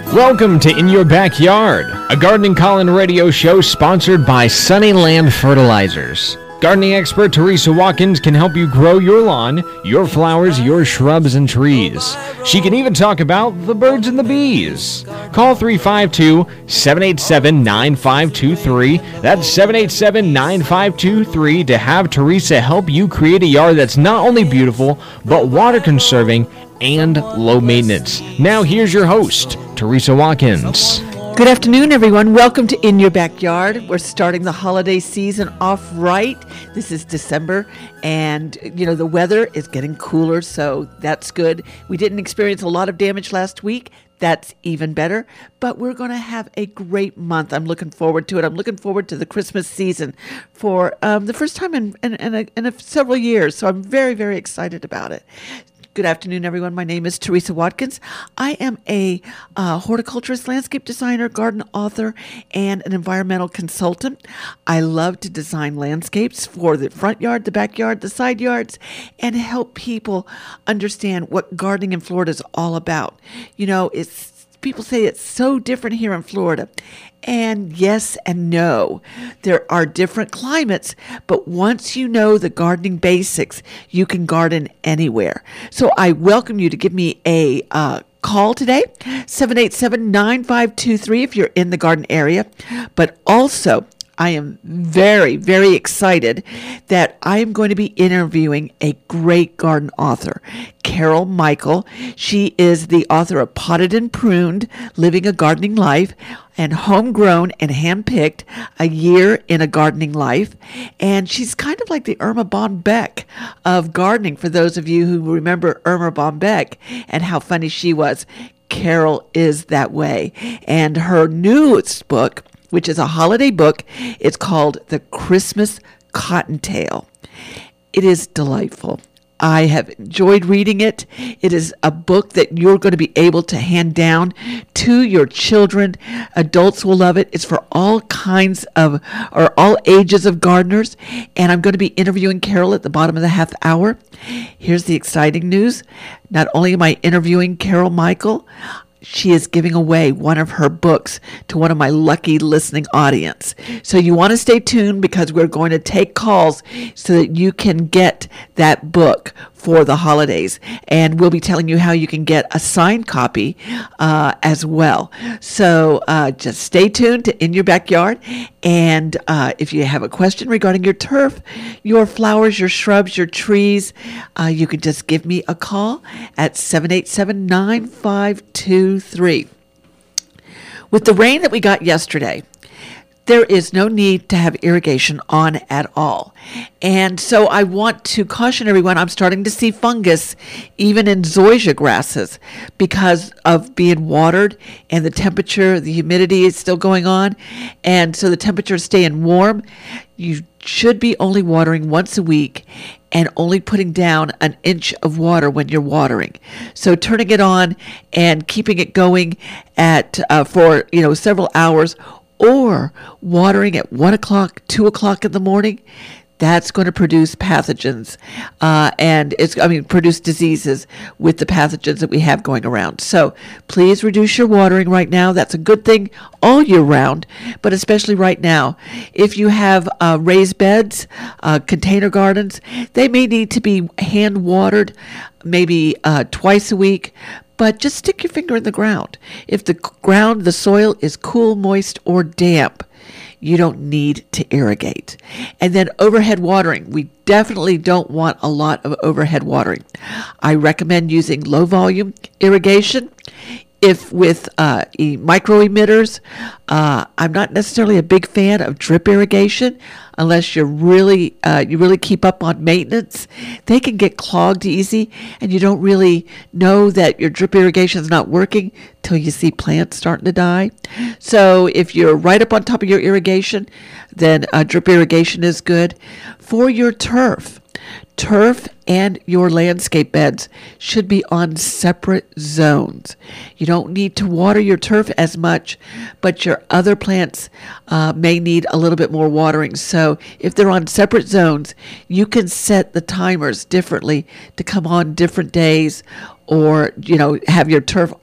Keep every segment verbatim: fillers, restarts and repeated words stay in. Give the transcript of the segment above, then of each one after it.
Welcome to In Your Backyard, a gardening call-in radio show sponsored by Sunnyland Fertilizers. Gardening expert Teresa Watkins can help you grow your lawn, your flowers, your shrubs, and trees. She can even talk about the birds and the bees. Call three five two, seven eight seven, nine five two three. That's seven eight seven, nine five two three to have Teresa help you create a yard that's not only beautiful, but water conserving and low maintenance. Now here's your host, Teresa Watkins. Good afternoon, everyone. Welcome to In Your Backyard. We're starting the holiday season off right. This is December, and, you know, the weather is getting cooler, so that's good. We didn't experience a lot of damage last week. That's even better, but we're going to have a great month. I'm looking forward to it. I'm looking forward to the Christmas season for um, the first time in, in, in, a, in a, several years, so I'm very, very excited about it. Good afternoon, everyone. My name is Teresa Watkins. I am a uh, horticulturist, landscape designer, garden author, and an environmental consultant. I love to design landscapes for the front yard, the backyard, the side yards, and help people understand what gardening in Florida is all about. You know, it's people say it's so different here in Florida. And yes and no. There are different climates, but once you know the gardening basics, you can garden anywhere. So I welcome you to give me a uh, call today, seven eight seven, nine five two three if you're in the garden area. But also, I am very, very excited that I am going to be interviewing a great garden author, Carol Michael. She is the author of Potted and Pruned, Living a Gardening Life, and Homegrown and Handpicked, A Year in a Gardening Life. And she's kind of like the Irma Bombeck of gardening, for those of you who remember Irma Bombeck and how funny she was. Carol is that way. And her newest book, which is a holiday book, it's called The Christmas Cottontail. It is delightful. I have enjoyed reading it. It is a book that you're going to be able to hand down to your children. Adults will love it. It's for all kinds of, or all ages of gardeners. And I'm going to be interviewing Carol at the bottom of the half hour. Here's the exciting news. Not only am I interviewing Carol Michael, she is giving away one of her books to one of my lucky listening audience. So you want to stay tuned because we're going to take calls so that you can get that book for the holidays. And we'll be telling you how you can get a signed copy uh, as well. So uh, just stay tuned to In Your Backyard. And uh, if you have a question regarding your turf, your flowers, your shrubs, your trees, uh, you can just give me a call at seven eight seven, nine five two three. With the rain that we got yesterday, there is no need to have irrigation on at all. And so I want to caution everyone, I'm starting to see fungus even in zoysia grasses because of being watered and the temperature, the humidity is still going on. And so the temperature is staying warm. You should be only watering once a week and only putting down an inch of water when you're watering. So turning it on and keeping it going at uh, for, you know, several hours, or watering at one o'clock, two o'clock in the morning, that's going to produce pathogens uh, and it's, I mean, produce diseases with the pathogens that we have going around. So please reduce your watering right now. That's a good thing all year round, but especially right now. If you have uh, raised beds, uh, container gardens, they may need to be hand watered maybe uh, twice a week. But just stick your finger in the ground. If the ground, the soil is cool, moist, or damp, you don't need to irrigate. And then overhead watering. We definitely don't want a lot of overhead watering. I recommend using low volume irrigation. If with uh, e- micro emitters, uh, I'm not necessarily a big fan of drip irrigation unless you're really uh, you really keep up on maintenance. They can get clogged easy, and you don't really know that your drip irrigation is not working till you see plants starting to die. So if you're right up on top of your irrigation, then uh, drip irrigation is good. For your turf, turf and your landscape beds should be on separate zones. You don't need to water your turf as much, but your other plants uh, may need a little bit more watering. So if they're on separate zones, you can set the timers differently to come on different days, or, you know, have your turf off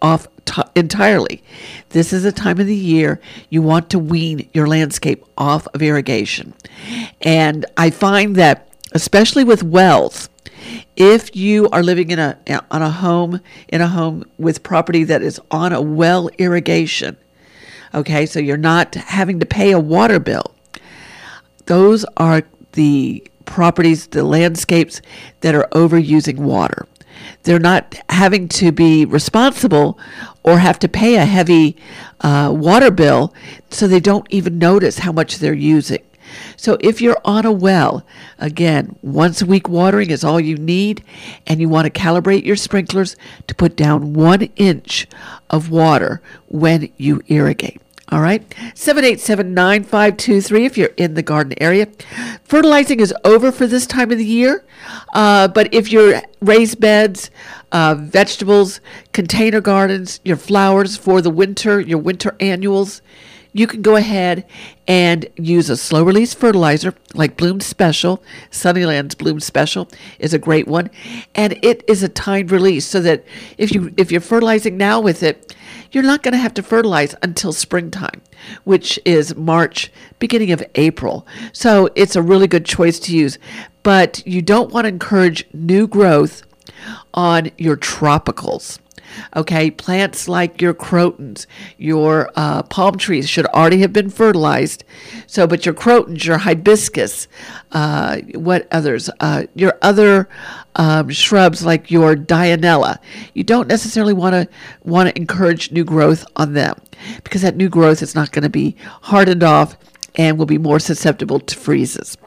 t- entirely. This is a time of the year you want to wean your landscape off of irrigation. And I find that, especially with wells, if you are living in a on a home in a home with property that is on a well irrigation, okay, so you're not having to pay a water bill, those are the properties, the landscapes that are overusing water. They're not having to be responsible or have to pay a heavy uh, water bill, so they don't even notice how much they're using. So if you're on a well, again, once a week watering is all you need, and you want to calibrate your sprinklers to put down one inch of water when you irrigate. All right, seven eight seven, nine five two three if you're in the garden area. Fertilizing is over for this time of the year, uh, but if you're raised beds, uh, vegetables, container gardens, your flowers for the winter, your winter annuals, you can go ahead and use a slow release fertilizer like Bloom Special. Sunnyland's Bloom Special is a great one, and it is a timed release, so that if you if you're fertilizing now with it, you're not going to have to fertilize until springtime, which is March, beginning of April. So it's a really good choice to use, but you don't want to encourage new growth on your tropicals. Okay, plants like your crotons, your uh, palm trees should already have been fertilized. So, but your crotons, your hibiscus, uh, what others? Uh, your other um, shrubs like your dianella, you don't necessarily want to want to encourage new growth on them, because that new growth is not going to be hardened off and will be more susceptible to freezes.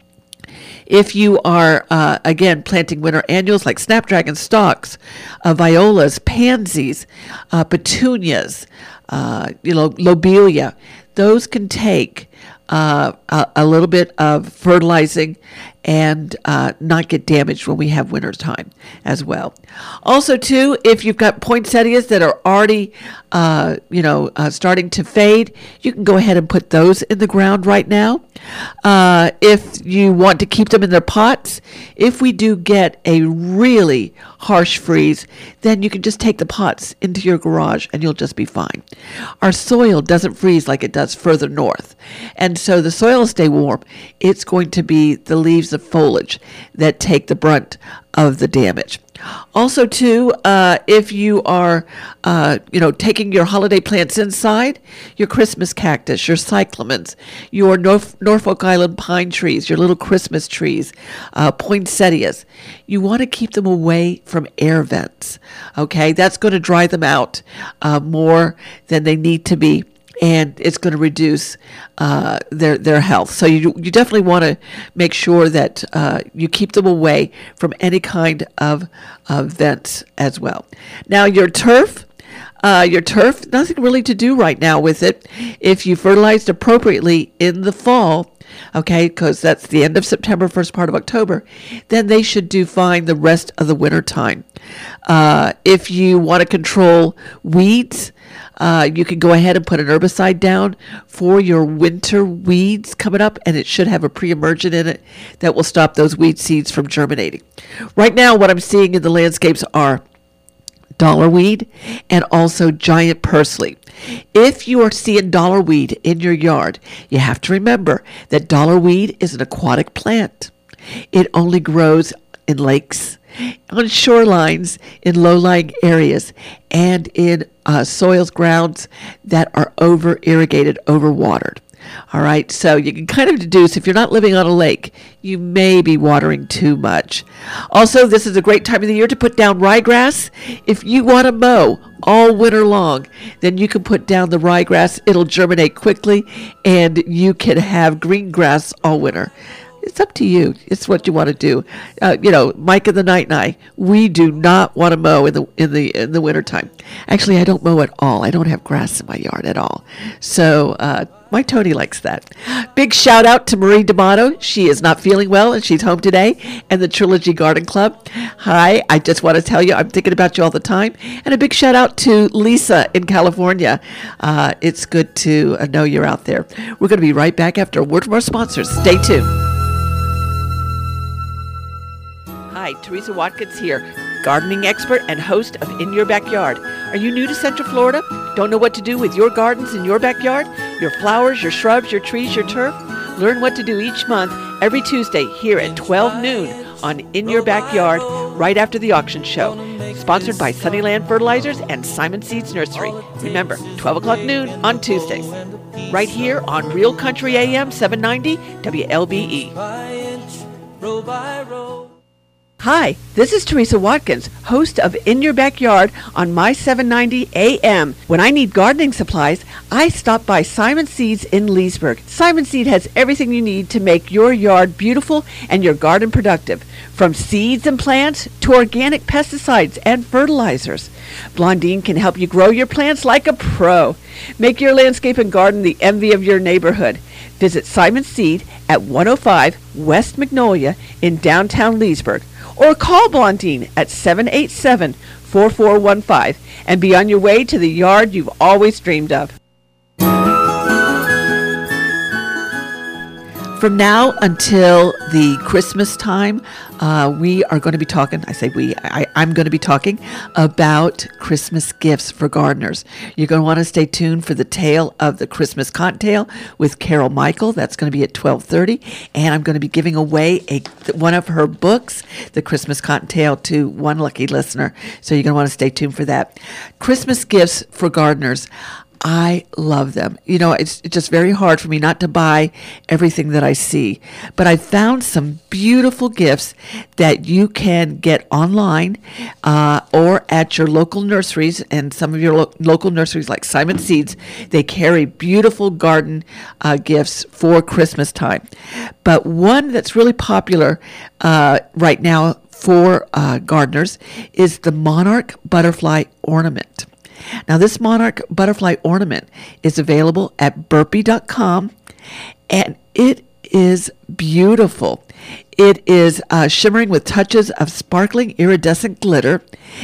If you are, uh, again, planting winter annuals like snapdragon stalks, uh, violas, pansies, uh, petunias, uh, you know, lobelia, those can take uh, a, a little bit of fertilizing and uh, not get damaged when we have winter time as well. Also, too, if you've got poinsettias that are already, uh, you know, uh, starting to fade, you can go ahead and put those in the ground right now. Uh, if you want to keep them in their pots, if we do get a really harsh freeze, then you can just take the pots into your garage and you'll just be fine. Our soil doesn't freeze like it does further north, and so the soil will stay warm. It's going to be the leaves of foliage that take the brunt of the damage. Also, too, uh, if you are, uh, you know, taking your holiday plants inside, your Christmas cactus, your cyclamens, your Norf- Norfolk Island pine trees, your little Christmas trees, uh, poinsettias, you want to keep them away from air vents. Okay, that's going to dry them out uh, more than they need to be, and it's going to reduce uh, their their health. So you you definitely want to make sure that uh, you keep them away from any kind of uh, vents as well. Now your turf, uh, your turf, nothing really to do right now with it. If you fertilized appropriately in the fall, okay, because that's the end of September, first part of October, then they should do fine the rest of the winter time. Uh, if you want to control weeds, uh, you can go ahead and put an herbicide down for your winter weeds coming up, and it should have a pre-emergent in it that will stop those weed seeds from germinating. Right now, what I'm seeing in the landscapes are dollarweed and also giant pursley. If you are seeing dollarweed in your yard, you have to remember that dollarweed is an aquatic plant. It only grows in lakes, on shorelines, in low-lying areas, and in uh, soils, grounds that are over-irrigated, over-watered. All right, so you can kind of deduce if you're not living on a lake, you may be watering too much. Also, this is a great time of the year to put down ryegrass. If you want to mow all winter long, then you can put down the ryegrass. It'll germinate quickly, and you can have green grass all winter. It's up to you. It's what you want to do. Uh, you know, Mike and the Night and I, we do not want to mow in the in the in the wintertime. Actually, I don't mow at all. I don't have grass in my yard at all. So uh, my Tony likes that. Big shout out to Marie D'Amato. She is not feeling well, and she's home today. And the Trilogy Garden Club. Hi, I just want to tell you I'm thinking about you all the time. And a big shout out to Lisa in California. Uh, it's good to uh, know you're out there. We're going to be right back after a word from our sponsors. Stay tuned. Hi, Teresa Watkins here. gardening expert and host of In Your Backyard. Are you new to Central Florida? Don't know what to do with your gardens in your backyard? Your flowers, your shrubs, your trees, your turf? Learn what to do each month, every Tuesday here at twelve noon on In Your Backyard, right after the auction show. Sponsored by Sunnyland Fertilizers and Simon Seeds Nursery. Remember, twelve o'clock noon on Tuesdays. Right here on Real Country A M seven ninety W L B E. Hi, this is Teresa Watkins, host of In Your Backyard on My seven ninety A M. When I need gardening supplies, I stop by Simon Seeds in Leesburg. Simon Seed has everything you need to make your yard beautiful and your garden productive, from seeds and plants to organic pesticides and fertilizers. Blondine can help you grow your plants like a pro. Make your landscape and garden the envy of your neighborhood. Visit Simon Seed at one oh five West Magnolia in downtown Leesburg, or call Blondine at seven eight seven, four four one five and be on your way to the yard you've always dreamed of. From now until the Christmas time, uh, we are going to be talking, I say we, I, I'm going to be talking about Christmas gifts for gardeners. You're going to want to stay tuned for the tale of the Christmas Cottontail with Carol Michael. That's going to be at twelve thirty. And I'm going to be giving away a one of her books, The Christmas Cottontail, to one lucky listener. So you're going to want to stay tuned for that. Christmas gifts for gardeners. I love them. You know, it's just very hard for me not to buy everything that I see. But I found some beautiful gifts that you can get online uh, or at your local nurseries. And some of your lo- local nurseries like Simon Seeds, they carry beautiful garden uh, gifts for Christmas time. But one that's really popular uh, right now for uh, gardeners is the Monarch Butterfly Ornament. Now, this Monarch Butterfly Ornament is available at burpee dot com, and it is beautiful. It is uh, shimmering with touches of sparkling iridescent glitter.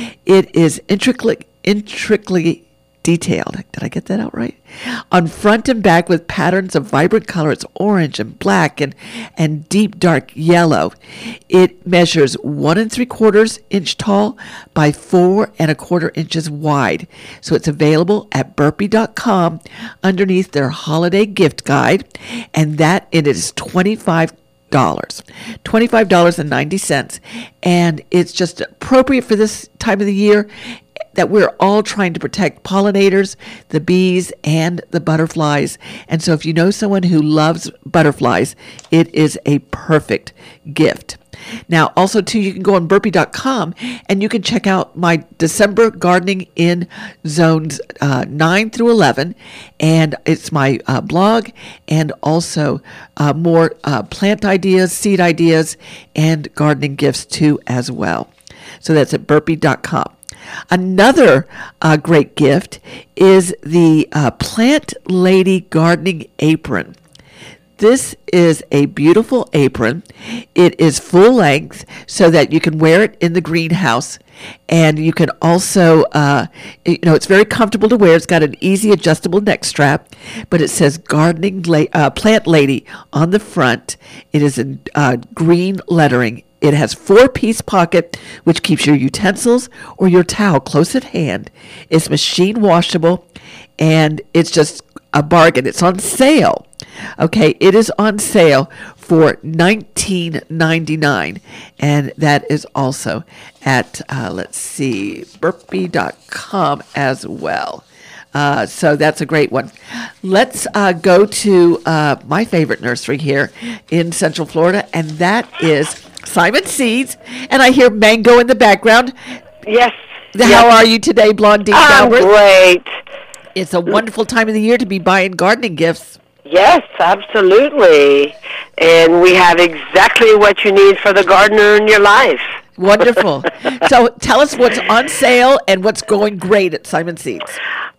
It is intricately, intricately detailed. Did I get that out right? On front and back with patterns of vibrant colors, orange and black and, and deep dark yellow. It measures one and three quarters inch tall by four and a quarter inches wide. So it's available at burpee dot com underneath their holiday gift guide, and that it is twenty-five dollars, twenty-five dollars and ninety cents, and it's just appropriate for this time of the year that we're all trying to protect pollinators, the bees, and the butterflies. And so if you know someone who loves butterflies, it is a perfect gift. Now, also, too, you can go on burpee dot com and you can check out my December gardening in zones uh, nine through eleven. And it's my uh, blog, and also uh, more uh, plant ideas, seed ideas, and gardening gifts, too, as well. So that's at burpee dot com. Another uh, great gift is the uh, Plant Lady Gardening Apron. This is a beautiful apron. It is full length so that you can wear it in the greenhouse. And you can also, uh, you know, it's very comfortable to wear. It's got an easy adjustable neck strap, but it says Gardening La- uh, Plant Lady on the front. It is in uh, green lettering. It has four-piece pocket, which keeps your utensils or your towel close at hand. It's machine washable, and it's just a bargain. It's on sale. Okay, it is on sale for nineteen ninety-nine, and that is also at, uh, let's see, burpee dot com as well. Uh, so that's a great one. Let's uh, go to uh, my favorite nursery here in Central Florida, and that is Simon Seeds. And I hear Mango in the background. Yes. How yes. are you today, Blondine? I'm Albert? great. It's a wonderful time of the year to be buying gardening gifts. Yes, absolutely. And we have exactly what you need for the gardener in your life. Wonderful. So tell us what's on sale and what's going great at Simon Seeds.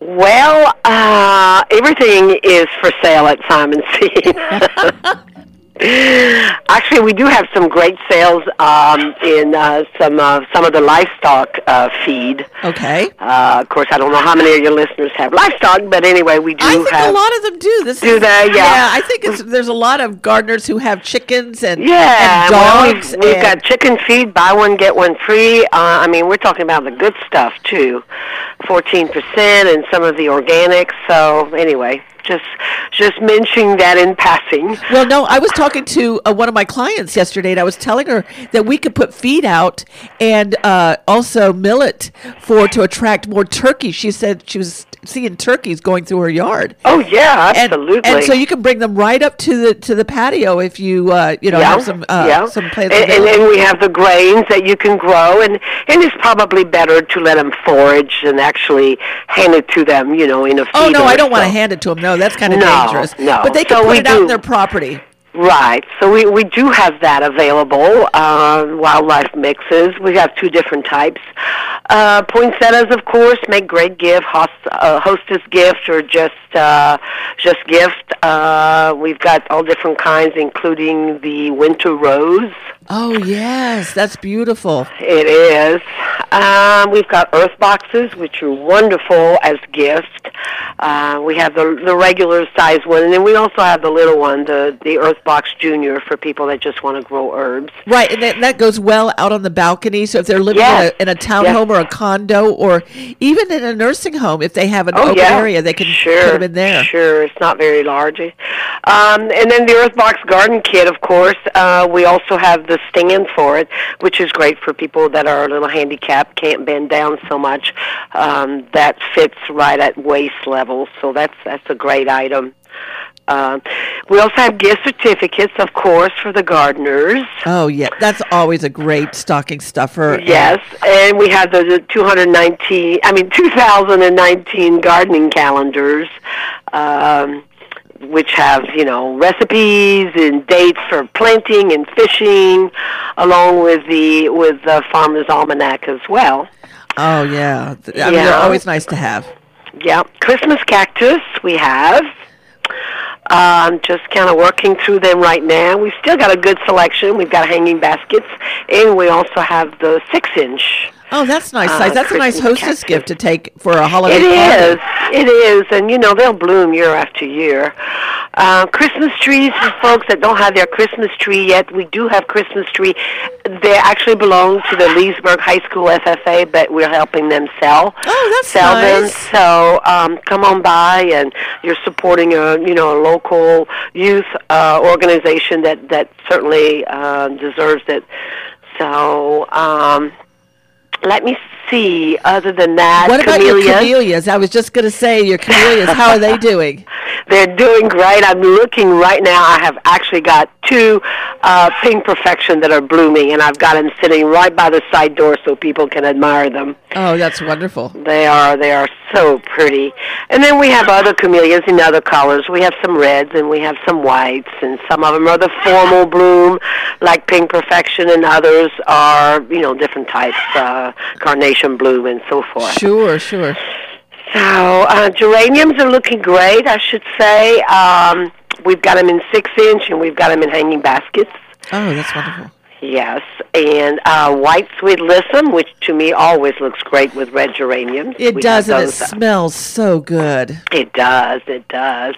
Well, uh, everything is for sale at Simon Seeds. Actually, we do have some great sales um, in uh, some uh, some of the livestock uh, feed. Okay. Uh, of course, I don't know how many of your listeners have livestock, but anyway, we do I think have. a lot of them do. This Do is, they? Yeah. Yeah, I think it's, there's a lot of gardeners who have chickens and, Yeah, and well, dogs. we've, we've and, got chicken feed, buy one, get one free. Uh, I mean, we're talking about the good stuff, too. fourteen percent and some of the organics. So, anyway, just just mentioning that in passing. Well, no, I was talking to uh, one of my clients yesterday, and I was telling her that we could put feed out and uh, also millet for to attract more turkeys. She said she was seeing turkeys going through her yard. Oh, yeah, And, absolutely. and so you can bring them right up to the to the patio if you uh, you know yeah, have some uh, yeah. some plants and, and available. then we have the grains that you can grow, and, and it's probably better to let them forage and actually hand it to them, you know, in a feeder. Oh no, I don't or want to so. hand it to them. No, that's kind of No, dangerous. no. But they can So put we it out do- on their property. Right. So we, we do have that available, uh, wildlife mixes. We have two different types. Uh, poinsettias, of course, make great gift, host, uh, hostess gift or just uh, just gift. Uh, we've got all different kinds, including the winter rose. Oh yes, that's beautiful. It is. Um, we've got earth boxes, which are wonderful as gifts. Uh, we have the the regular size one, and then we also have the little one, the the Earth Box Junior, for people that just want to grow herbs. Right, and that, that goes well out on the balcony. So if they're living Yes. in, a, in a townhome or a condo, or even in a nursing home, if they have an Oh open yeah, area, they can sure, put them in there. Sure, it's not very large. Um, and then the Earth Box Garden Kit, of course. Uh, we also have the stand for it, which is great for people that are a little handicapped, can't bend down so much. Um, that fits right at waist level, so that's that's a great item. Uh, we also have gift certificates, of course, for the gardeners. Oh yeah, that's always a great stocking stuffer. Yes, and we have the, the two hundred nineteen, I mean two thousand nineteen gardening calendars, um, which have, you know, recipes and dates for planting and fishing, along with the with the Farmer's Almanac as well. Oh yeah, I mean, Yeah. they're always nice to have. Yeah, Christmas cactus we have. Um, just kind of working through them right now. We've still got a good selection. We've got hanging baskets, and we also have the six-inch. Oh, that's nice Uh, size. That's a nice Christmas hostess cactus. gift to take for a holiday It is. party. It is, and you know they'll bloom year after year. Uh, Christmas trees for folks that don't have their Christmas tree yet. We do have Christmas tree. They actually belong to the Leesburg High School F F A, but we're helping them sell. Oh, that's sell them. nice. So um, come on by, and you're supporting a you know a local youth uh, organization that that certainly uh, deserves it. So. Um, Let me see. Other than that, What about camellias. your camellias? I was just going to say your camellias. How are they doing? They're doing great. I'm looking right now. I have actually got two uh, Pink Perfection that are blooming, and I've got them sitting right by the side door so people can admire them. Oh, that's wonderful. They are they are so pretty. And then we have other camellias in other colors. We have some reds and we have some whites, and some of them are the formal bloom, like Pink Perfection, and others are, you know, different types, uh, carnation bloom and so forth. Sure, sure. So uh, geraniums are looking great, I should say. Um, we've got them in six-inch, and we've got them in hanging baskets. Oh, that's wonderful. Yes, and uh, white sweet lissome, which to me always looks great with red geraniums. It We does, have and it those, uh, smells so good. It does, it does.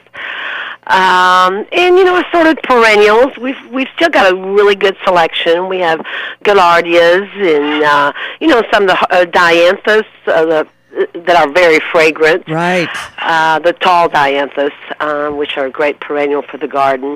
Um, and, you know, assorted perennials. We've we've still got a really good selection. We have gaillardias and, uh, you know, some of the uh, dianthus uh, the, that are very fragrant. Right. Uh, the tall dianthus, um, which are a great perennial for the garden.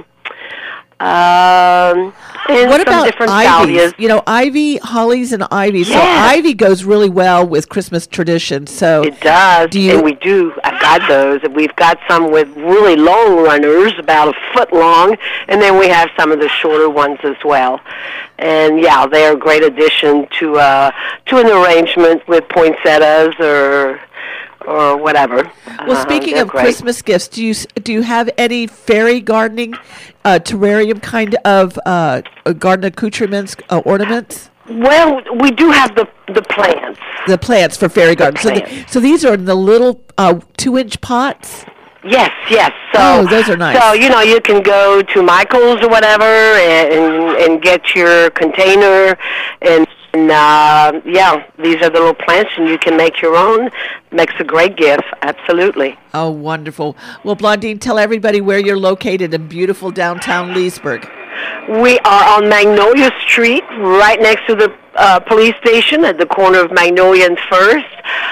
Um, and What some about different ivies? salvias. You know, ivy, hollies, and ivy. So Yes. ivy goes really well with Christmas tradition. So It does, Do you- and we do. I've got those. We've got some with really long runners, about a foot long, and then we have some of the shorter ones as well. And yeah, they're a great addition to uh, to an arrangement with poinsettias or or whatever. Well, Uh, speaking they're of great. Christmas gifts, do you s- do you have any fairy gardening, uh, terrarium kind of uh, uh, garden accoutrements, uh, ornaments? Well, we do have the the plants. The plants for fairy gardens. So, the, plants. so these are in the little uh, two-inch pots. Yes, yes. So, oh, those are nice. So, you know, you can go to Michael's or whatever and and, and get your container. And, and uh, yeah, these are the little plants, and you can make your own. Makes a great gift, absolutely. Oh, wonderful. Well, Blondine, tell everybody where you're located in beautiful downtown Leesburg. We are on Magnolia Street, right next to the uh, police station at the corner of Magnolia and First.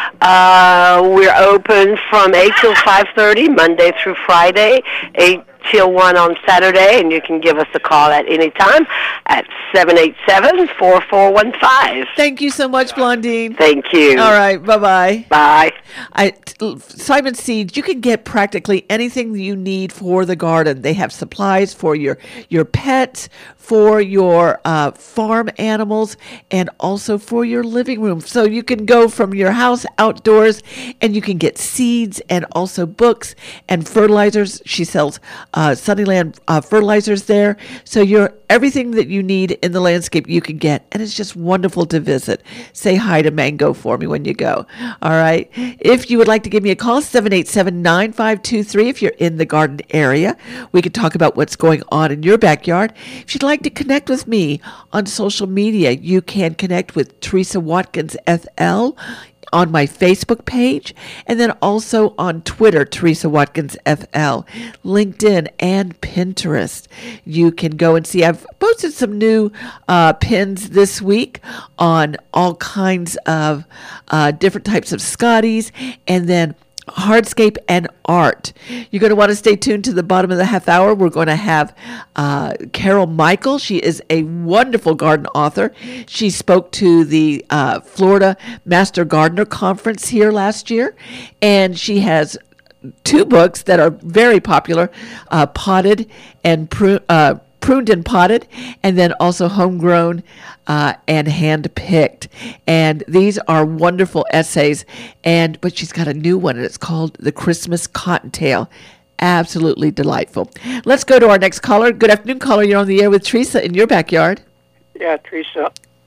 Uh, we're open from eight till five thirty, Monday through Friday, eight till one on Saturday, and you can give us a call at any time at seven eight seven, four four one five. Thank you so much, Blondine. Thank you. All right, bye-bye. Bye. I, t- Simon Seeds, you can get practically anything you need for the garden. They have supplies for your, your pets, for your uh, farm animals, and also for your living room. So you can go from your house outdoors, and you can get seeds and also books and fertilizers. She sells uh, Sunnyland uh, fertilizers there. So you're everything that you need in the landscape you can get, and it's just wonderful to visit. Say hi to Mango for me when you go. All right. If you would like to give me a call, seven eight seven, nine five two three if you're in the garden area. We could talk about what's going on in your backyard. If you'd like to connect with me on social media, you can connect with Teresa Watkins F L on my Facebook page, and then also on Twitter, Teresa Watkins F L, LinkedIn, and Pinterest. You can go and see. I've posted some new uh, pins this week on all kinds of uh, different types of Scotties, and then hardscape and art. You're going to want to stay tuned to the bottom of the half hour. We're going to have uh, Carol Michael. She is a wonderful garden author. She spoke to the uh, Florida Master Gardener Conference here last year, and she has two books that are very popular, uh, Potted and Pruned, uh, Pruned and Potted, and then also Homegrown uh, and Hand-Picked. And these are wonderful essays. And but she's got a new one, and it's called The Christmas Cottontail. Absolutely delightful. Let's go to our next caller. Good afternoon, caller. You're on the air with Teresa in your backyard. Yeah, Teresa.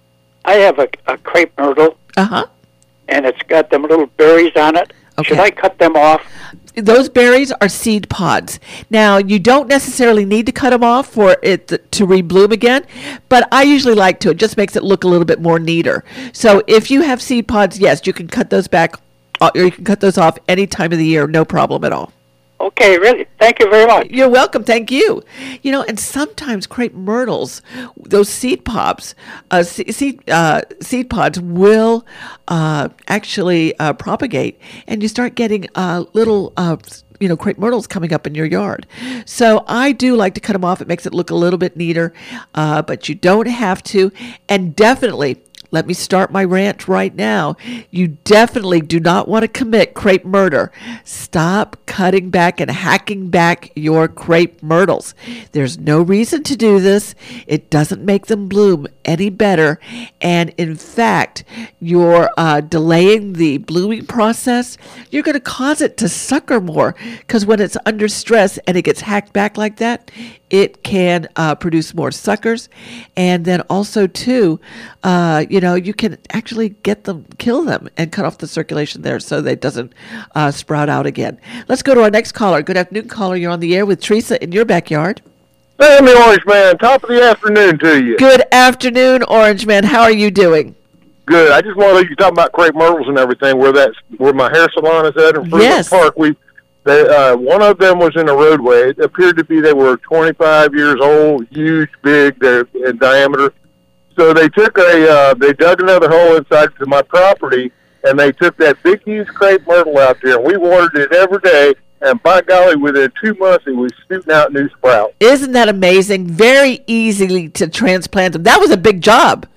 I have a, a crepe myrtle, Uh-huh. and it's got them little berries on it. Okay. Should I cut them off? Those berries are seed pods. Now, you don't necessarily need to cut them off for it to, to rebloom again, but I usually like to. It just makes it look a little bit more neater. So if you have seed pods, yes, you can cut those back, or you can cut those off any time of the year, no problem at all. Okay, really. Thank you very much. You're welcome. Thank you. You know, and sometimes crepe myrtles, those seed pods, uh, seed uh, seed pods will uh, actually uh, propagate, and you start getting uh, little. Uh, you know, crepe myrtles coming up in your yard. So I do like to cut them off. It makes it look a little bit neater, uh, but you don't have to. And definitely, let me start my rant right now. You definitely do not want to commit crepe murder. Stop cutting back and hacking back your crepe myrtles. There's no reason to do this. It doesn't make them bloom any better. And in fact, you're uh, delaying the blooming process. You're going to cause it to sucker more, because when it's under stress and it gets hacked back like that, it can uh, produce more suckers. And then also, too, uh, you know, you can actually get them, kill them, and cut off the circulation there so that it doesn't uh, sprout out again. Let's go to our next caller. Good afternoon, caller. You're on the air with Teresa in your backyard. Sammy Orange Man, top of the afternoon to you. Good afternoon, Orange Man. How are you doing? Good. I just want to let you talk about crepe myrtles and everything, where that's where my hair salon is at in Fremont Yes. Park. We They, uh, one of them was in a roadway. It appeared to be they were twenty-five years old, huge, big, they're in diameter. So they took a, uh, they dug another hole inside to my property, and they took that big, huge crepe myrtle out there, and we watered it every day. And by golly, within two months, it was shooting out new sprouts. Isn't that amazing? Very easily to transplant them. That was a big job.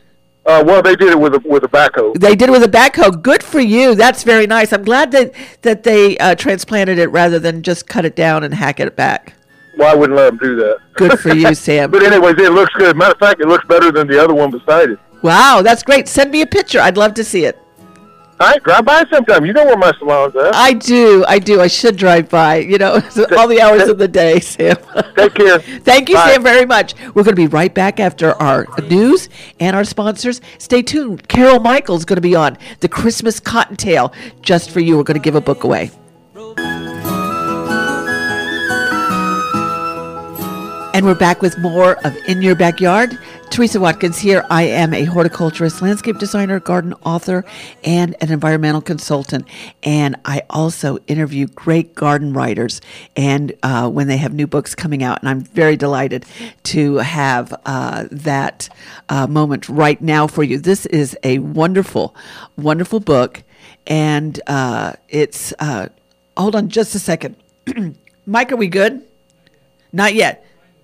Uh, well, they did it with a with a backhoe. They did it with a backhoe. Good for you. That's very nice. I'm glad that that they uh, transplanted it rather than just cut it down and hack it back. Well, I wouldn't let them do that. Good for you, Sam. But anyways, it looks good. Matter of fact, it looks better than the other one beside it. Wow, that's great. Send me a picture. I'd love to see it. All right, drive by sometime. You know where my salon's at. I do. I do. I should drive by. You know, all the hours of the day, Sam. Take care. Thank you, Bye. Sam, very much. We're going to be right back after our news and our sponsors. Stay tuned. Carol Michael's going to be on The Christmas Cottontail just for you. We're going to give a book away. And we're back with more of In Your Backyard. Teresa Watkins here. I am a horticulturist, landscape designer, garden author, and an environmental consultant. And I also interview great garden writers and uh, when they have new books coming out. And I'm very delighted to have uh, that uh, moment right now for you. This is a wonderful, wonderful book. And uh, it's, uh, hold on just a second. Mike, are we good? Not yet.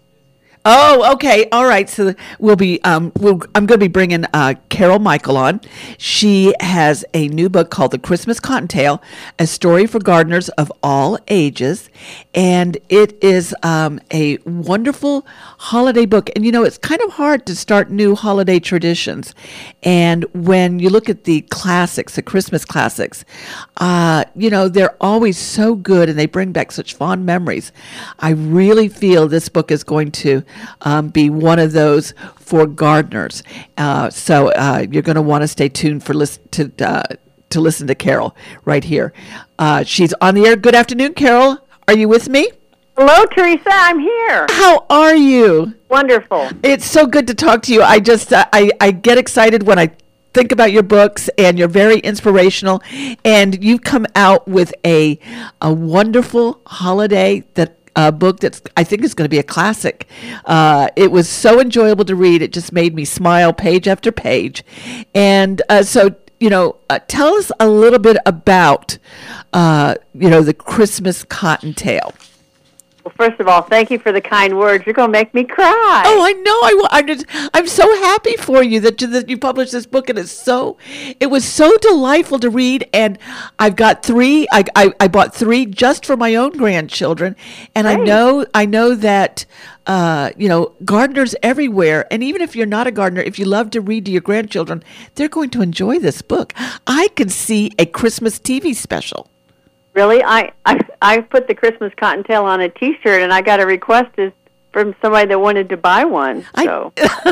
Oh, okay. All right. So we'll be, um, we'll, I'm going to be bringing uh, Carol Michael on. She has a new book called The Christmas Cottontail, a story for gardeners of all ages. And it is um, a wonderful holiday book. And, you know, it's kind of hard to start new holiday traditions. And when you look at the classics, the Christmas classics, uh, you know, they're always so good and they bring back such fond memories. I really feel this book is going to Um, be one of those for gardeners. Uh, so uh, you're going to want to stay tuned for listen to uh, to listen to Carol right here. Uh, she's on the air. Good afternoon, Carol. Are you with me? Hello, Teresa. I'm here. How are you? Wonderful. It's so good to talk to you. I just uh, I I get excited when I think about your books, and you're very inspirational, and you come out with a a wonderful holiday that. A book that's I think is going to be a classic. Uh, it was so enjoyable to read. It just made me smile page after page. And uh, so, you know, uh, tell us a little bit about, uh, you know, the Christmas Cottontail. Well, first of all, thank you for the kind words. You're going to make me cry. Oh, I know. I, I'm just, I'm so happy for you that you, that you published this book, and it's so, it was so delightful to read. And I've got three. I, I, I bought three just for my own grandchildren, and Great. I know, I know that, uh, you know, gardeners everywhere, and even if you're not a gardener, if you love to read to your grandchildren, they're going to enjoy this book. I can see a Christmas T V special. Really? I, I I put the Christmas Cottontail on a T-shirt, and I got a request is from somebody that wanted to buy one. So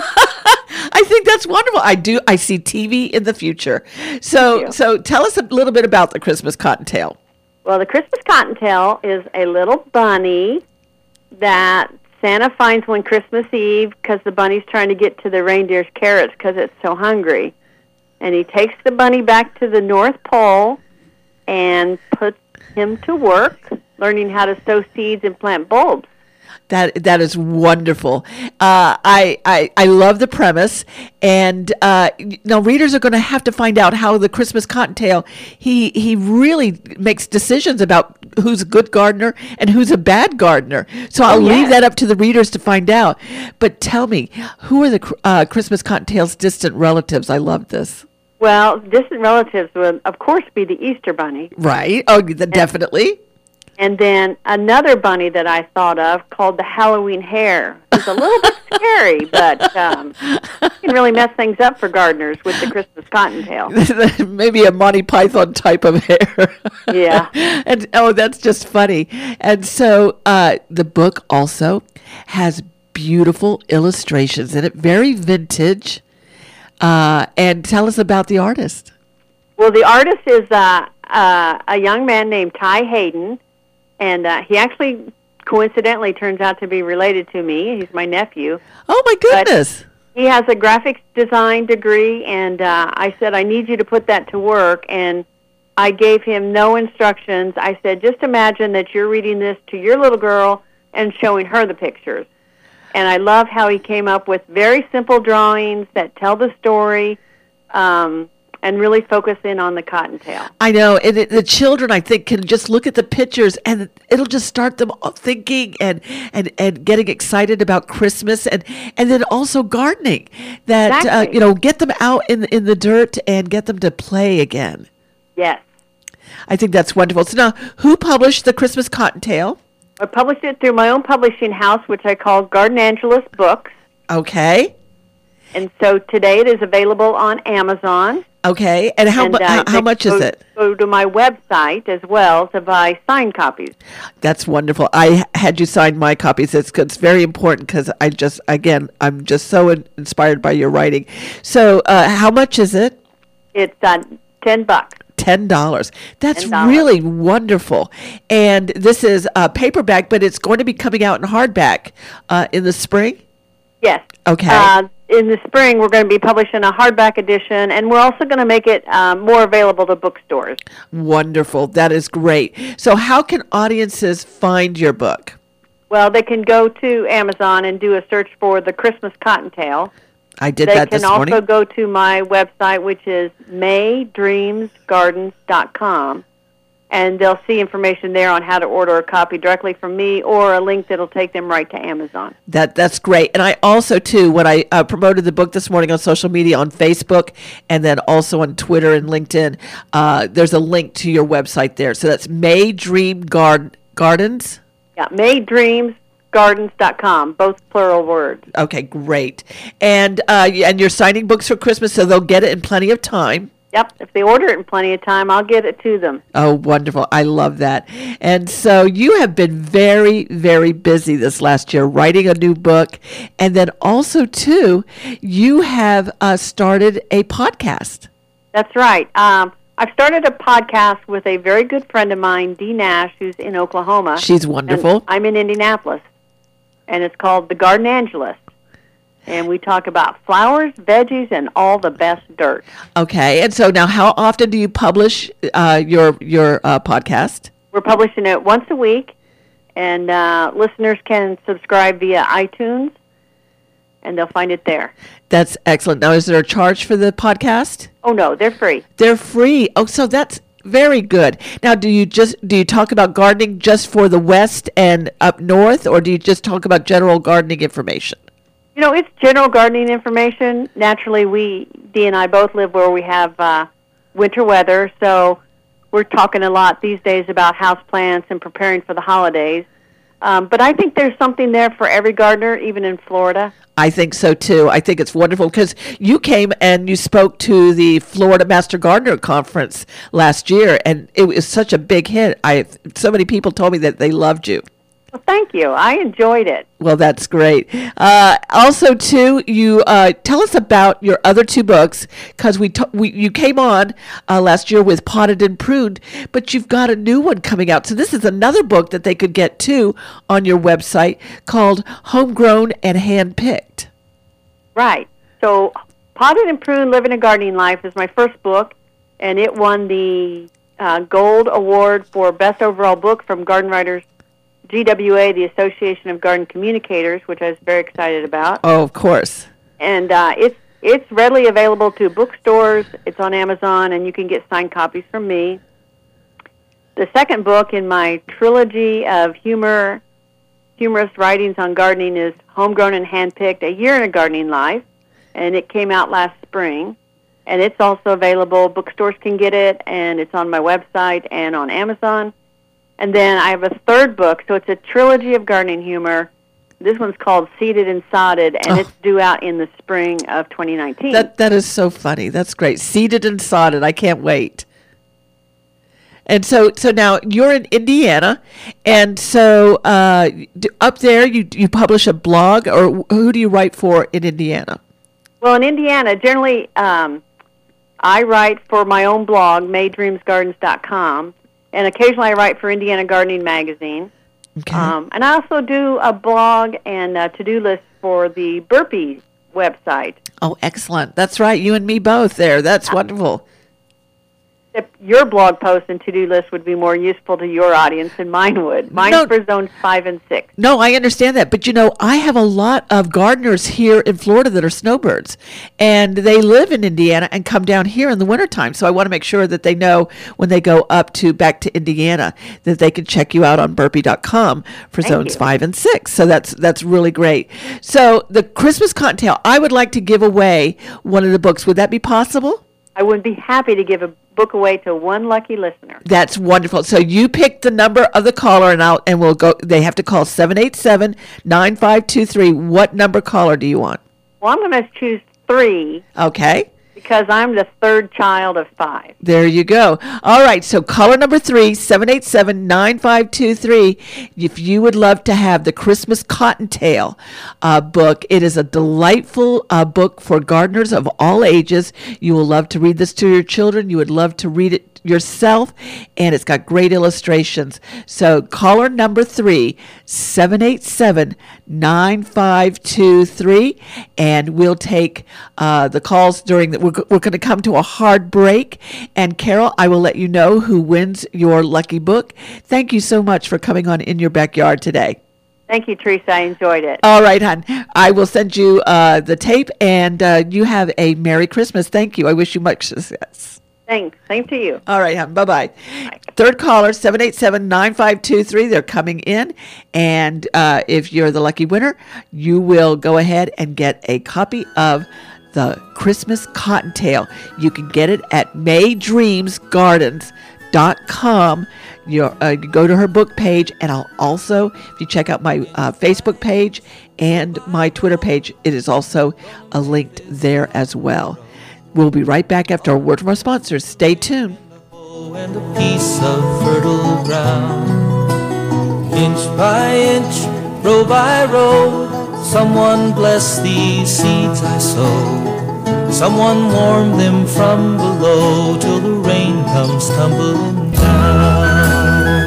I, I think that's wonderful. I do. I see T V in the future. So so tell us a little bit about the Christmas Cottontail. Well, the Christmas Cottontail is a little bunny that Santa finds one Christmas Eve because the bunny's trying to get to the reindeer's carrots because it's so hungry. And he takes the bunny back to the North Pole and puts him to work, learning how to sow seeds and plant bulbs. That that is wonderful. Uh, I, I I love the premise, and uh, now readers are going to have to find out how the Christmas Cottontail he he really makes decisions about who's a good gardener and who's a bad gardener. So I'll Oh, yes. leave that up to the readers to find out. But tell me, who are the uh, Christmas Cottontail's distant relatives? I love this. Well, distant relatives would, of course, be the Easter Bunny. Right? Oh, the, definitely. And then another bunny that I thought of called the Halloween Hare. It's a little bit scary, but um, it can really mess things up for gardeners with the Christmas Cottontail. Maybe a Monty Python type of hair. Yeah. And oh, that's just funny. And so uh, the book also has beautiful illustrations in it, very vintage. Uh, and tell us about the artist. Well, the artist is uh, uh, a young man named Ty Hayden, and uh, he actually coincidentally turns out to be related to me. He's my nephew. Oh, my goodness. He has a graphics design degree, and uh, I said, I need you to put that to work, and I gave him no instructions. I said, just imagine that you're reading this to your little girl and showing her the pictures. And I love how he came up with very simple drawings that tell the story um, and really focus in on the cottontail. I know. And it, the children, I think, can just look at the pictures and it'll just start them thinking and, and, and getting excited about Christmas and, and then also gardening. That, Exactly. uh, you know, get them out in, in the dirt and get them to play again. Yes. I think that's wonderful. So now, who published the Christmas Cottontail? I published it through my own publishing house, which I call Garden Angelus Books. Okay. And so today it is available on Amazon. Okay. And how, and, mu- uh, how, how they much go, is it? Go to my website as well to buy signed copies. That's wonderful. I had you sign my copies. It's, it's very important because I just, again, I'm just so in, inspired by your writing. So uh, how much is it? It's uh, ten bucks. ten dollars. That's ten dollars. really wonderful. And this is a paperback, but it's going to be coming out in hardback uh, in the spring? Yes. Okay. Uh, in the spring, we're going to be publishing a hardback edition, and we're also going to make it um, more available to bookstores. Wonderful. That is great. So how can audiences find your book? Well, they can go to Amazon and do a search for The Christmas Cottontail. I did they that this can morning. also go to my website, which is may dreams gardens dot com, and they'll see information there on how to order a copy directly from me or a link that'll take them right to Amazon. That That's great. And I also, too, when I uh, promoted the book this morning on social media, on Facebook, and then also on Twitter and LinkedIn, uh, there's a link to your website there. So that's May Dream Gard- Gardens? Yeah, may dreams gardens dot com, both plural words. Okay, great. And uh, and you're signing books for Christmas, so they'll get it in plenty of time. Yep, if they order it in plenty of time, I'll get it to them. Oh, wonderful. I love that. And so you have been very, very busy this last year writing a new book. And then also, too, you have uh, started a podcast. That's right. Um, I've started a podcast with a very good friend of mine, Dee Nash, who's in Oklahoma. She's wonderful. And I'm in Indianapolis. And it's called The Garden Angelist. And we talk about flowers, veggies, and all the best dirt. Okay. And so now how often do you publish uh, your, your uh, podcast? We're publishing it once a week. And uh, listeners can subscribe via iTunes. And they'll find it there. That's excellent. Now, is there a charge for the podcast? Oh, no, they're free. They're free. Oh, so that's very good. Now, do you just do you talk about gardening just for the West and up north, or do you just talk about general gardening information? You know, it's general gardening information. Naturally, we, Dee and I both live where we have uh, winter weather, so we're talking a lot these days about houseplants and preparing for the holidays. Um, but I think there's something there for every gardener, even in Florida. I think so, too. I think it's wonderful because you came and you spoke to the Florida Master Gardener Conference last year, and it was such a big hit. I so many people told me that they loved you. Well, thank you. I enjoyed it. Well, that's great. Uh, also, too, you uh, tell us about your other two books, because we, t- we you came on uh, last year with Potted and Pruned, but you've got a new one coming out. So this is another book that they could get, too, on your website called Homegrown and Handpicked. Right. So Potted and Pruned, Living a Gardening Life is my first book, and it won the uh, Gold Award for Best Overall Book from Garden Writers G W A, the Association of Garden Communicators, which I was very excited about. Oh, of course. And uh, it's it's readily available to bookstores. It's on Amazon, and you can get signed copies from me. The second book in my trilogy of humor, humorous writings on gardening is Homegrown and Handpicked, A Year in a Gardening Life, and it came out last spring. And it's also available. Bookstores can get it, and it's on my website and on Amazon. And then I have a third book, so it's a trilogy of gardening humor. This one's called Seeded and Sodded, and Oh. it's due out in the spring of twenty nineteen. That That is so funny. That's great. Seeded and Sodded. I can't wait. And so, so now you're in Indiana, and so uh, d- up there you you publish a blog, or who do you write for in Indiana? Well, in Indiana, generally, um, I write for my own blog, may dreams gardens dot com. And occasionally I write for Indiana Gardening Magazine. Okay. Um, and I also do a blog and a to-do list for the Burpee website. Oh, excellent. That's right. You and me both there. That's wonderful. If your blog post and to-do list would be more useful to your audience than mine would. Mine's No. for zones five and six. No, I understand that. But, you know, I have a lot of gardeners here in Florida that are snowbirds, and they live in Indiana and come down here in the wintertime. So I want to make sure that they know when they go up to back to Indiana that they can check you out on burpee dot com for Thank zones you. five and six. So that's that's really great. So the Christmas Cottontail, I would like to give away one of the books. Would that be possible? I would be happy to give a book away to one lucky listener. That's wonderful. So you pick the number of the caller, and I'll and we'll go. They have to call seven eight seven, nine five two three. What number caller do you want? Well, I'm going to choose three. Okay. Because I'm the third child of five. There you go. All right, so caller number three, seven eight seven, nine five two three. If you would love to have the Christmas Cottontail uh, book, it is a delightful uh, book for gardeners of all ages. You will love to read this to your children. You would love to read it yourself, and it's got great illustrations. So caller number three, seven eight seven, nine five two three, and we'll take uh, the calls during the, we're, we're going to come to a hard break, and Carol, I will let you know who wins your lucky book. Thank you so much for coming on In Your Backyard today. Thank you, Teresa. I enjoyed it. All right, hon. I will send you uh, the tape, and uh, you have a Merry Christmas. Thank you. I wish you much success. Thanks. Same to you. All right, hon. Bye-bye. Bye. Third caller, seven eight seven, nine five two three. They're coming in. And uh, if you're the lucky winner, you will go ahead and get a copy of the Christmas Cottontail. You can get it at may dreams gardens dot com. You're, uh, you go to her book page, and I'll also, if you check out my uh, Facebook page and my Twitter page, it is also uh, linked there as well. We'll be right back after a word from our sponsors. Stay tuned. And a piece of fertile ground, inch by inch, row by row, someone bless these seeds I sow. Someone warm them from below till the rain comes tumbling down.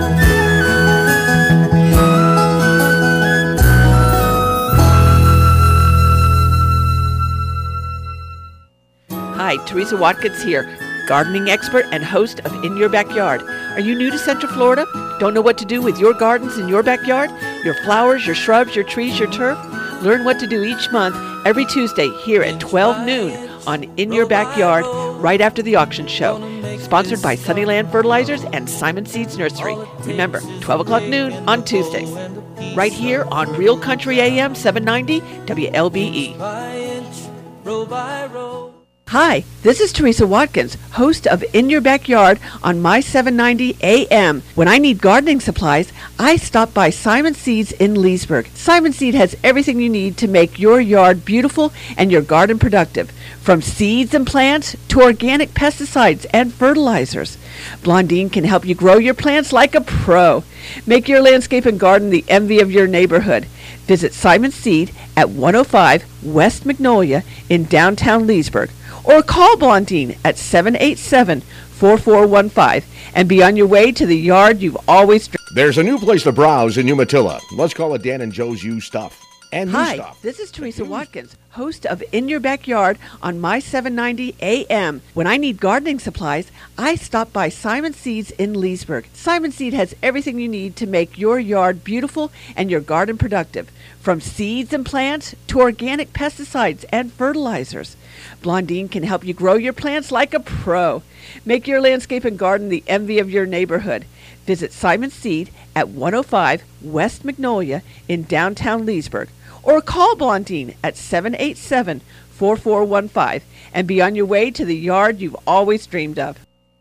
Hi, Teresa Watkins here, gardening expert and host of In Your Backyard. Are you new to Central Florida? Don't know what to do with your gardens in your backyard? Your flowers, your shrubs, your trees, your turf? Learn what to do each month, every Tuesday here at twelve noon on In Your Backyard, right after the auction show. Sponsored by Sunnyland Fertilizers and Simon Seeds Nursery. Remember, twelve o'clock noon on Tuesdays. Right here on Real Country A M seven ninety W L B E. Hi, this is Teresa Watkins, host of In Your Backyard on My seven ninety A M. When I need gardening supplies, I stop by Simon Seeds in Leesburg. Simon Seed has everything you need to make your yard beautiful and your garden productive, from seeds and plants to organic pesticides and fertilizers. Blondine can help you grow your plants like a pro. Make your landscape and garden the envy of your neighborhood. Visit Simon Seed at one oh five West Magnolia in downtown Leesburg, or call Blondine at seven eight seven, four four one five and be on your way to the yard you've always dreamed. There's a new place to browse in Umatilla. Let's call it Dan and Joe's Used Stuff. And new Hi, stuff. this is Teresa Watkins, host of In Your Backyard on My seven ninety A M. When I need gardening supplies, I stop by Simon Seeds in Leesburg. Simon Seed has everything you need to make your yard beautiful and your garden productive, from seeds and plants to organic pesticides and fertilizers. Blondine can help you grow your plants like a pro. Make your landscape and garden the envy of your neighborhood. Visit Simon Seed at one oh five West Magnolia in downtown Leesburg, or call Blondine at seven eight seven, four four one five and be on your way to the yard you've always dreamed of.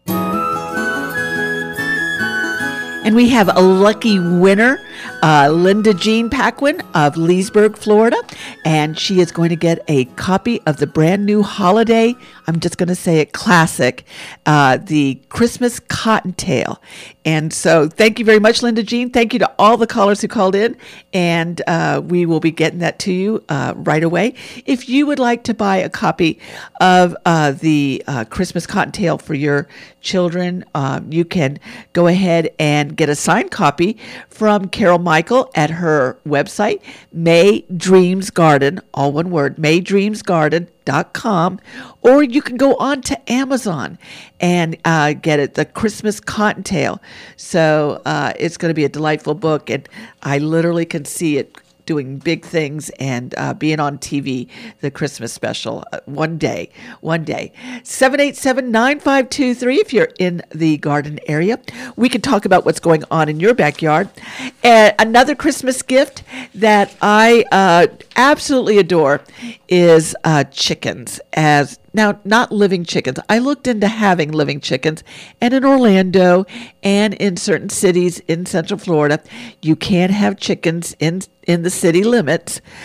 And we have a lucky winner, uh, Linda Jean Paquin of Leesburg, Florida. And she is going to get a copy of the brand new holiday, I'm just going to say it, classic, uh, the Christmas Cottontail. And so thank you very much, Linda Jean. Thank you to all the callers who called in. And uh, we will be getting that to you uh, right away. If you would like to buy a copy of uh, the uh, Christmas Cottontail for your children, um, you can go ahead and get a signed copy from Carol Michael at her website, May Dreams Garden, all one word, may dreams garden dot com, or you can go on to Amazon and uh, get it, the Christmas Cottontail. So uh, it's going to be a delightful book, and I literally can see it doing big things and uh, being on T V, the Christmas special, uh, one day, one day. seven eight seven, nine five two three if you're in the garden area. We can talk about what's going on in your backyard. And another Christmas gift that I uh, absolutely adore is uh, chickens. As now, not living chickens. I looked into having living chickens, and in Orlando and in certain cities in Central Florida, you can't have chickens in in the city limits.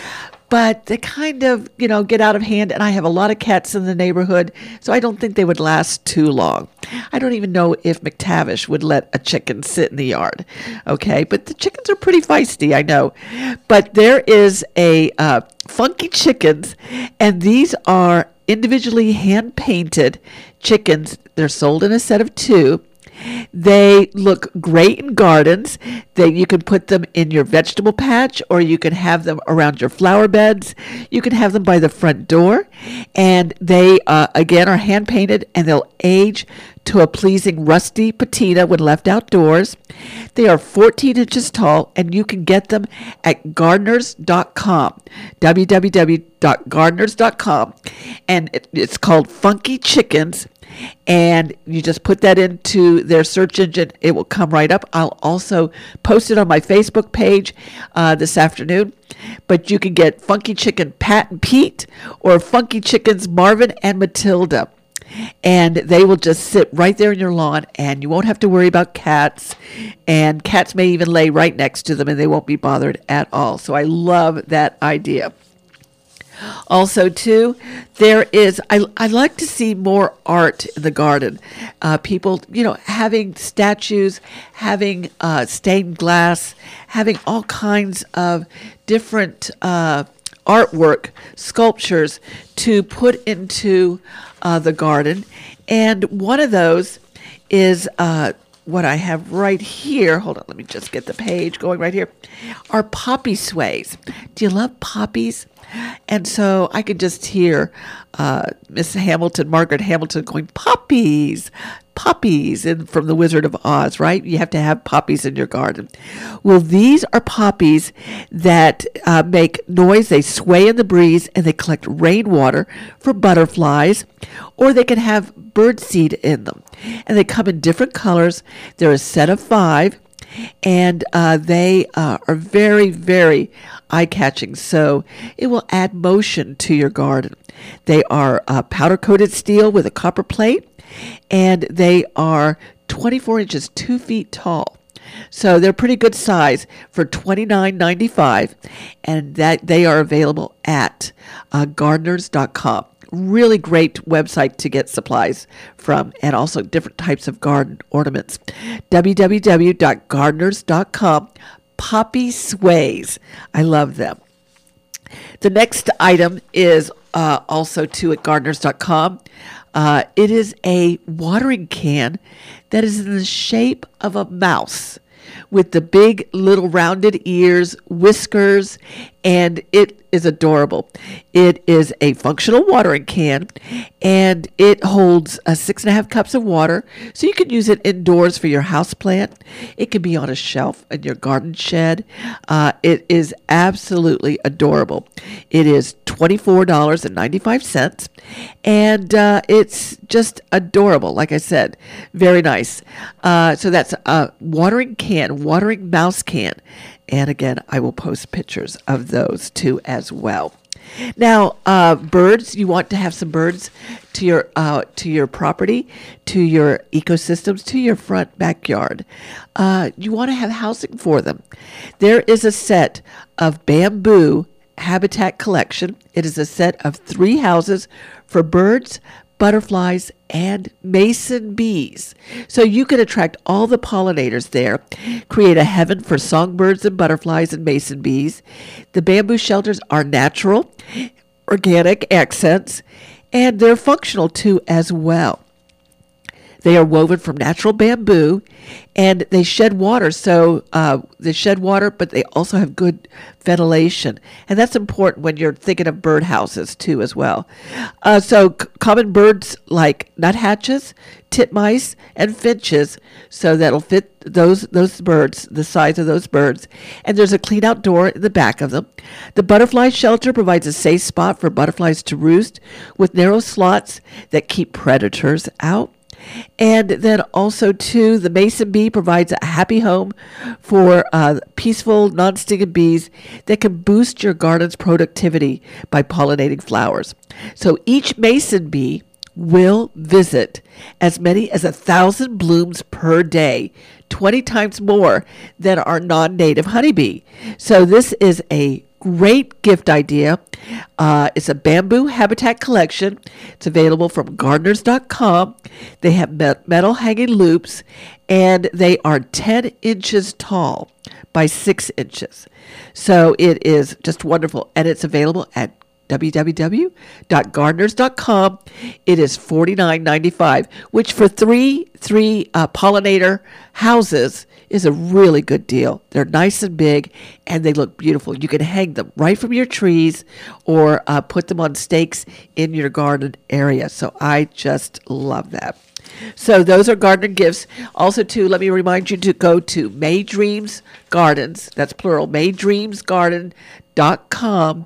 but they kind of, you know, get out of hand. And I have a lot of cats in the neighborhood, so I don't think they would last too long. I don't even know if McTavish would let a chicken sit in the yard. Okay, but the chickens are pretty feisty, I know. But there is a uh, Funky Chickens, and these are individually hand-painted chickens. They're sold in a set of two. They look great in gardens. They, you can put them in your vegetable patch, or you can have them around your flower beds. You can have them by the front door. And they, uh, again, are hand-painted, and they'll age to a pleasing rusty patina when left outdoors. They are fourteen inches tall, and you can get them at gardeners dot com, w w w dot gardeners dot com. And it, it's called Funky Chickens. And you just put that into their search engine. It will come right up. I'll also post it on my Facebook page uh, this afternoon. But you can get Funky Chicken Pat and Pete, or Funky Chickens Marvin and Matilda. And they will just sit right there in your lawn, and you won't have to worry about cats. And cats may even lay right next to them, and they won't be bothered at all. So I love that idea. Also, too, there is, I, I like to see more art in the garden. Uh, people, you know, having statues, having uh, stained glass, having all kinds of different uh, artwork, sculptures to put into uh, the garden. And one of those is uh, what I have right here. Hold on, let me just get the page going right here. Are poppy sways. Do you love poppies? And so I could just hear uh, Miss Hamilton, Margaret Hamilton, going, poppies, poppies, and from The Wizard of Oz, right? You have to have poppies in your garden. Well, these are poppies that uh, make noise. They sway in the breeze, and they collect rainwater for butterflies, or they can have birdseed in them. And they come in different colors. They're a set of five. And uh, they uh, are very, very eye-catching, so it will add motion to your garden. They are uh, powder-coated steel with a copper plate, and they are twenty-four inches, two feet tall. So they're pretty good size for twenty-nine ninety-five, and that they are available at uh, gardeners dot com. Really great website to get supplies from, and also different types of garden ornaments. w w w dot gardeners dot com. Poppy sways. I love them. The next item is uh, also too at gardeners dot com. Uh, it is a watering can that is in the shape of a mouse, with the big little rounded ears, whiskers, and it is adorable. It is a functional watering can, and it holds uh, six and a half cups of water, so you can use it indoors for your house plant. It can be on a shelf in your garden shed. Uh, it is absolutely adorable. It is twenty-four dollars and ninety-five cents, and uh, it's just adorable. Like I said, very nice. Uh, so that's a watering can, watering mouse can. And again, I will post pictures of those too as well. Now, uh, birds, you want to have some birds to your uh, to your property, to your ecosystems, to your front backyard. Uh, you want to have housing for them. There is a set of bamboo habitat collection. It is a set of three houses for birds, butterflies, and mason bees. So you can attract all the pollinators there, create a heaven for songbirds and butterflies and mason bees. The bamboo shelters are natural, organic accents, and they're functional too as well. They are woven from natural bamboo, and they shed water. So uh, they shed water, but they also have good ventilation. And that's important when you're thinking of birdhouses, too, as well. Uh, so c- common birds like nuthatches, titmice, and finches. So that'll fit those those birds, the size of those birds. And there's a clean out door in the back of them. The butterfly shelter provides a safe spot for butterflies to roost with narrow slots that keep predators out. And then also, too, the mason bee provides a happy home for uh, peaceful, non-stinging bees that can boost your garden's productivity by pollinating flowers. So each mason bee will visit as many as a thousand blooms per day, twenty times more than our non-native honeybee. So this is a great gift idea. Uh, it's a bamboo habitat collection. It's available from gardeners dot com. They have met- metal hanging loops, and they are ten inches tall by six inches. So it is just wonderful, and it's available at w w w dot gardeners dot com. It is forty-nine ninety-five, which for three three uh, pollinator houses is a really good deal. They're nice and big, and they look beautiful. You can hang them right from your trees or uh, put them on stakes in your garden area. So I just love that. So those are gardener gifts. Also, too, let me remind you to go to May Dreams Gardens. That's plural, may dreams garden dot com.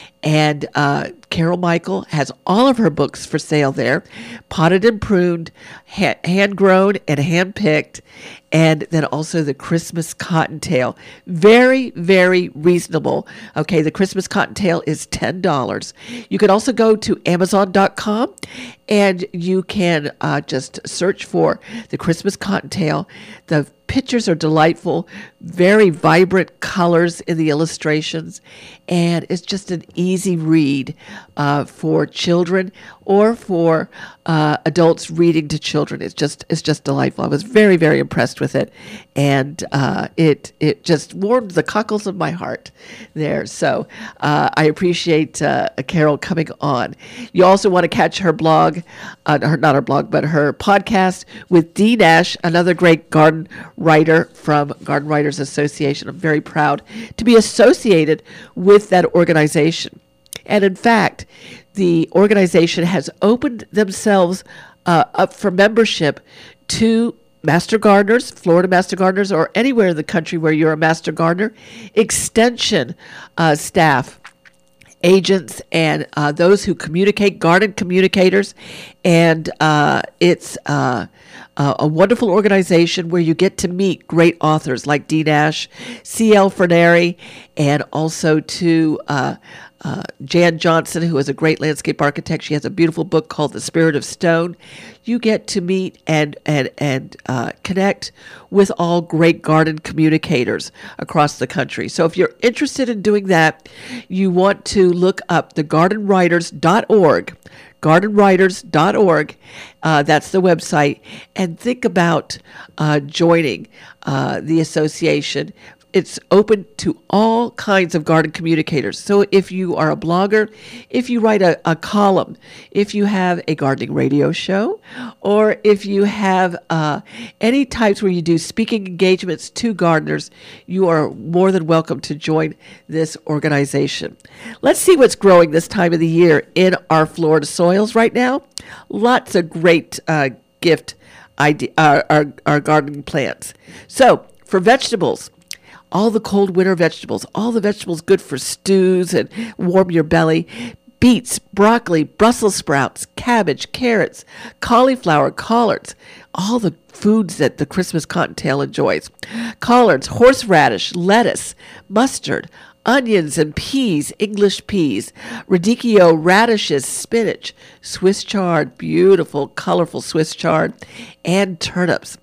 And uh, Carol Michael has all of her books for sale there, potted and pruned, ha- hand-grown and hand-picked, and then also the Christmas Cottontail. Very, very reasonable. Okay, the Christmas Cottontail is ten dollars. You can also go to amazon dot com, and you can uh, just search for the Christmas Cottontail. The pictures are delightful, very vibrant colors in the illustrations, and it's just an easy read uh, for children or for uh, adults reading to children. It's just it's just delightful. I was very, very impressed with it, and uh, it it just warmed the cockles of my heart there. So uh, I appreciate uh, Carol coming on. You also want to catch her blog, uh, her, not her blog, but her podcast with Dee Nash, another great garden writer from Garden Writers Association. I'm very proud to be associated with that organization. And in fact, the organization has opened themselves uh, up for membership to Master Gardeners, Florida Master Gardeners, or anywhere in the country where you're a Master Gardener, extension uh, staff, agents, and uh, those who communicate, garden communicators. And uh, it's uh, uh, a wonderful organization where you get to meet great authors like Dee Nash, C L Fernari, and also to uh, uh, Jan Johnson, who is a great landscape architect. She has a beautiful book called The Spirit of Stone. You get to meet and and and uh, connect with all great garden communicators across the country. So if you're interested in doing that, you want to look up the garden writers dot org. garden writers dot org. Uh, that's the website. And think about uh, joining uh, the association. It's open to all kinds of garden communicators. So if you are a blogger, if you write a, a column, if you have a gardening radio show, or if you have uh, any types where you do speaking engagements to gardeners, you are more than welcome to join this organization. Let's see what's growing this time of the year in our Florida soils right now. Lots of great uh, gift idea, uh, our, our gardening plants. So for vegetables, all the cold winter vegetables, all the vegetables good for stews and warm your belly. Beets, broccoli, Brussels sprouts, cabbage, carrots, cauliflower, collards, all the foods that the Christmas Cottontail enjoys. Collards, horseradish, lettuce, mustard, onions and peas, English peas, radicchio, radishes, spinach, Swiss chard, beautiful, colorful Swiss chard, and turnips.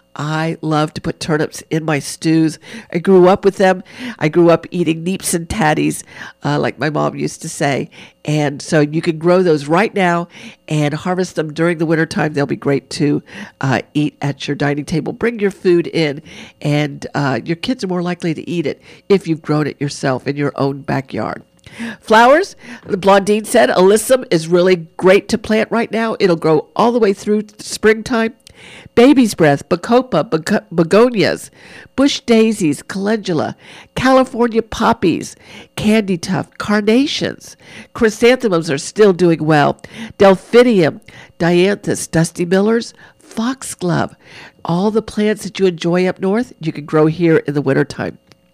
I love to put turnips in my stews. I grew up with them. I grew up eating neeps and tatties, uh, like my mom used to say. And so you can grow those right now and harvest them during the wintertime. They'll be great to uh, eat at your dining table. Bring your food in, and uh, your kids are more likely to eat it if you've grown it yourself in your own backyard. Flowers, the Blondine said, alyssum is really great to plant right now. It'll grow all the way through springtime. Baby's breath, bacopa, beg- begonias, bush daisies, calendula, California poppies, candy tuft, carnations. Chrysanthemums are still doing well. Delphinium, dianthus, dusty millers, foxglove. All the plants that you enjoy up north, you can grow here in the wintertime.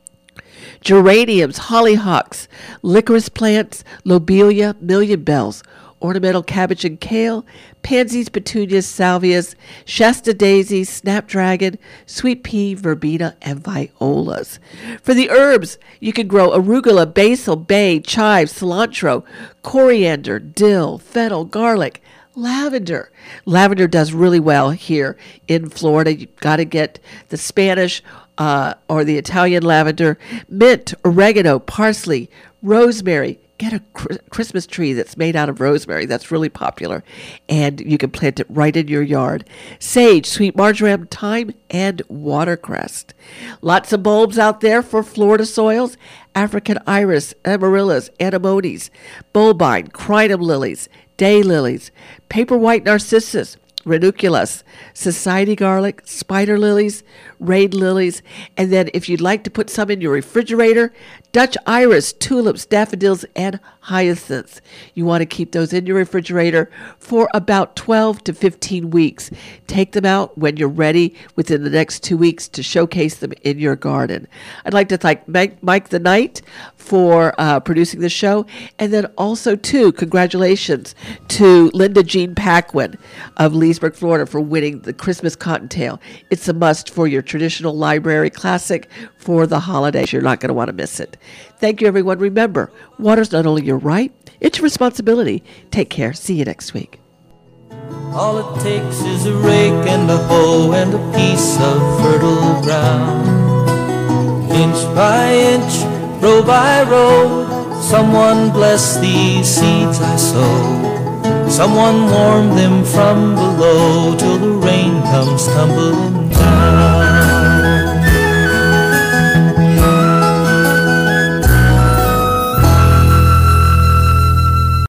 Geraniums, hollyhocks, licorice plants, lobelia, million bells, ornamental cabbage and kale, pansies, petunias, salvias, Shasta daisies, snapdragon, sweet pea, verbena, and violas. For the herbs, you can grow arugula, basil, bay, chive, cilantro, coriander, dill, fennel, garlic, lavender. Lavender does really well here in Florida. You've got to get the Spanish uh, or the Italian lavender, mint, oregano, parsley, rosemary. Get a cr- Christmas tree that's made out of rosemary. That's really popular. And you can plant it right in your yard. Sage, sweet marjoram, thyme, and watercress. Lots of bulbs out there for Florida soils. African iris, amaryllis, anemones, bulbine, crinum lilies, day lilies, paper white narcissus, ranunculus, society garlic, spider lilies, rain lilies, and then if you'd like to put some in your refrigerator, Dutch iris, tulips, daffodils, and hyacinths. You want to keep those in your refrigerator for about twelve to fifteen weeks. Take them out when you're ready within the next two weeks to showcase them in your garden. I'd like to thank Mike, Mike the Knight for uh, producing the show, and then also, too, congratulations to Linda Jean Paquin of Leesburg, Florida, for winning the Christmas Cottontail. It's a must for your traditional library classic for the holidays. You're not going to want to miss it. Thank you, everyone. Remember, water's not only your right, it's your responsibility. Take care. See you next week. All it takes is a rake and a hoe and a piece of fertile ground. Inch by inch, row by row, someone bless these seeds I sow. Someone warm them from below till the rain comes tumbling